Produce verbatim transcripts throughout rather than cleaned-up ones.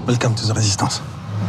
Welcome to the Resistance.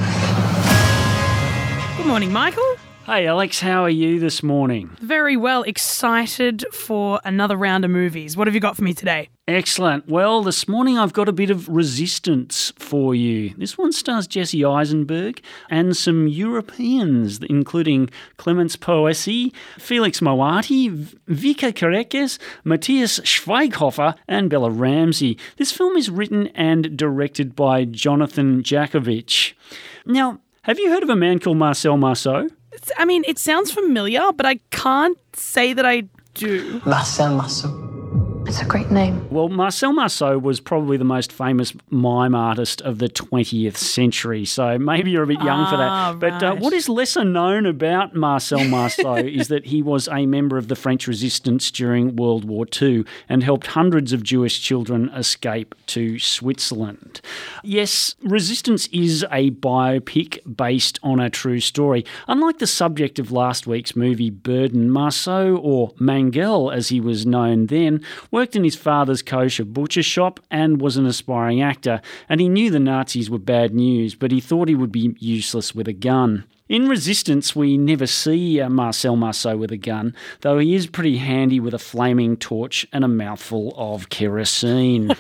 Good morning, Michael. Hey Alex, how are you this morning? Very well. Excited for another round of movies. What have you got for me today? Excellent. Well, this morning I've got a bit of Resistance for you. This one stars Jesse Eisenberg and some Europeans, including Clemens Poesi, Felix Moati, Vika Karekes, Matthias Schweighofer and Bella Ramsey. This film is written and directed by Jonathan Jakovich. Now, have you heard of a man called Marcel Marceau? It's, I mean, it sounds familiar, but I can't say that I do. Marcel Marceau. It's a great name. Well, Marcel Marceau was probably the most famous mime artist of the twentieth century, so maybe you're a bit young ah, for that. But right. uh, what is lesser known about Marcel Marceau is that he was a member of the French resistance during World War Two and helped hundreds of Jewish children escape to Switzerland. Yes, Resistance is a biopic based on a true story. Unlike the subject of last week's movie Burden, Marceau, or Mangel as he was known then, worked in his father's kosher butcher shop and was an aspiring actor, and he knew the Nazis were bad news, but he thought he would be useless with a gun. In Resistance, we never see uh, Marcel Marceau with a gun, though he is pretty handy with a flaming torch and a mouthful of kerosene.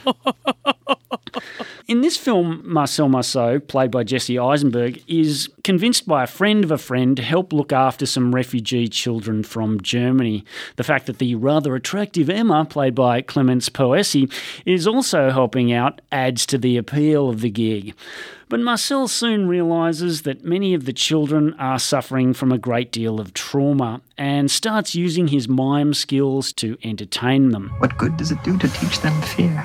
In this film, Marcel Marceau, played by Jesse Eisenberg, is convinced by a friend of a friend to help look after some refugee children from Germany. The fact that the rather attractive Emma, played by Clemens Poesi, is also helping out adds to the appeal of the gig. But Marcel soon realises that many of the children are suffering from a great deal of trauma and starts using his mime skills to entertain them. What good does it do to teach them fear?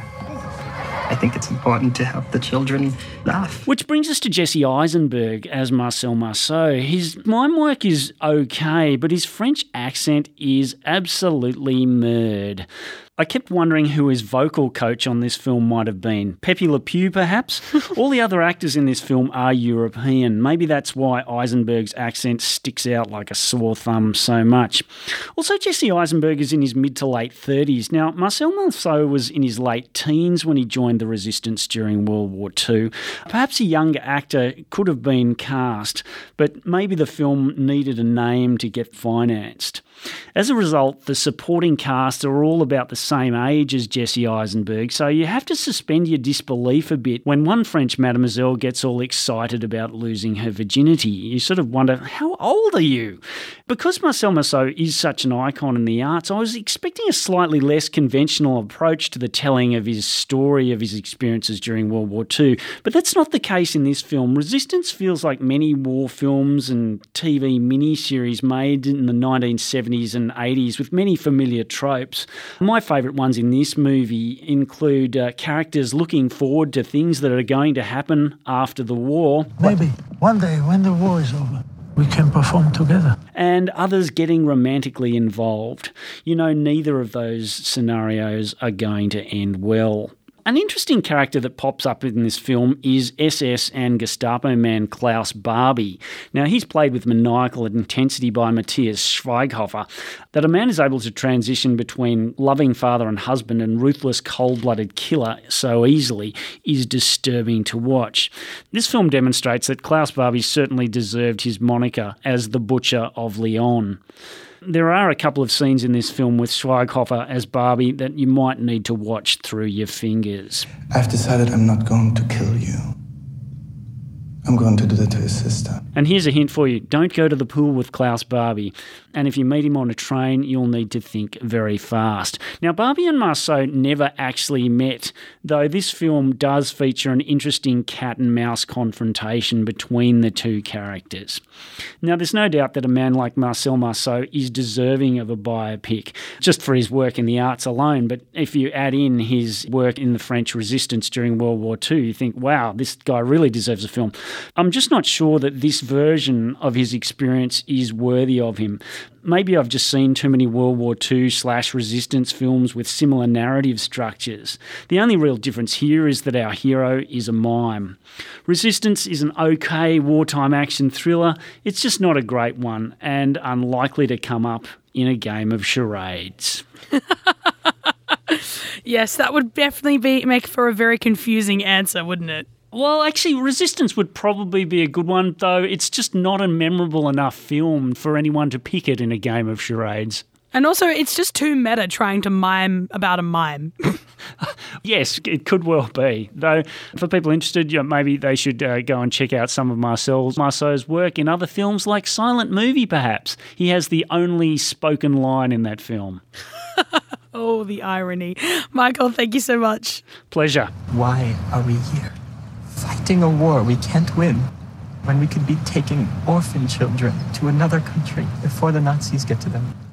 I think it's important to help the children laugh. Which brings us to Jesse Eisenberg as Marcel Marceau. His mime work is okay, but his French accent is absolutely murd. I kept wondering who his vocal coach on this film might have been. Pepe Le Pew, perhaps? All the other actors in this film are European. Maybe that's why Eisenberg's accent sticks out like a sore thumb so much. Also, Jesse Eisenberg is in his mid to late thirties. Now, Marcel Marceau was in his late teens when he joined the Resistance during World War Two. Perhaps a younger actor could have been cast, but maybe the film needed a name to get financed. As a result, the supporting cast are all about the same age as Jesse Eisenberg, so you have to suspend your disbelief a bit when one French mademoiselle gets all excited about losing her virginity. You sort of wonder, how old are you? Because Marcel Marceau is such an icon in the arts, I was expecting a slightly less conventional approach to the telling of his story of his experiences during World War Two, but that's not the case in this film. Resistance feels like many war films and T V miniseries made in the nineteen seventies and eighties with many familiar tropes. My favourite ones in this movie include uh, characters looking forward to things that are going to happen after the war. Maybe one day when the war is over, we can perform together. And others getting romantically involved. You know, neither of those scenarios are going to end well. An interesting character that pops up in this film is S S and Gestapo man Klaus Barbie. Now, he's played with maniacal intensity by Matthias Schweighofer. That a man is able to transition between loving father and husband and ruthless, cold-blooded killer so easily is disturbing to watch. This film demonstrates that Klaus Barbie certainly deserved his moniker as the Butcher of Lyon. There are a couple of scenes in this film with Schweighofer as Barbie that you might need to watch through your fingers. I've decided I'm not going to kill you. I'm going to do that to his sister. And here's a hint for you. Don't go to the pool with Klaus Barbie. And if you meet him on a train, you'll need to think very fast. Now, Barbie and Marceau never actually met, though this film does feature an interesting cat and mouse confrontation between the two characters. Now, there's no doubt that a man like Marcel Marceau is deserving of a biopic, just for his work in the arts alone. But if you add in his work in the French resistance during World War Two, you think, wow, this guy really deserves a film. I'm just not sure that this version of his experience is worthy of him. Maybe I've just seen too many World War Two slash resistance films with similar narrative structures. The only real difference here is that our hero is a mime. Resistance is an okay wartime action thriller. It's just not a great one and unlikely to come up in a game of charades. Yes, that would definitely be make for a very confusing answer, wouldn't it? Well, actually, Resistance would probably be a good one, though it's just not a memorable enough film for anyone to pick it in a game of charades. And also, it's just too meta trying to mime about a mime. Yes, it could well be. Though, for people interested, you know, maybe they should uh, go and check out some of Marcel Marceau's work in other films like Silent Movie, perhaps. He has the only spoken line in that film. Oh, the irony. Michael, thank you so much. Pleasure. Why are we here? Fighting a war we can't win when we could be taking orphan children to another country before the Nazis get to them.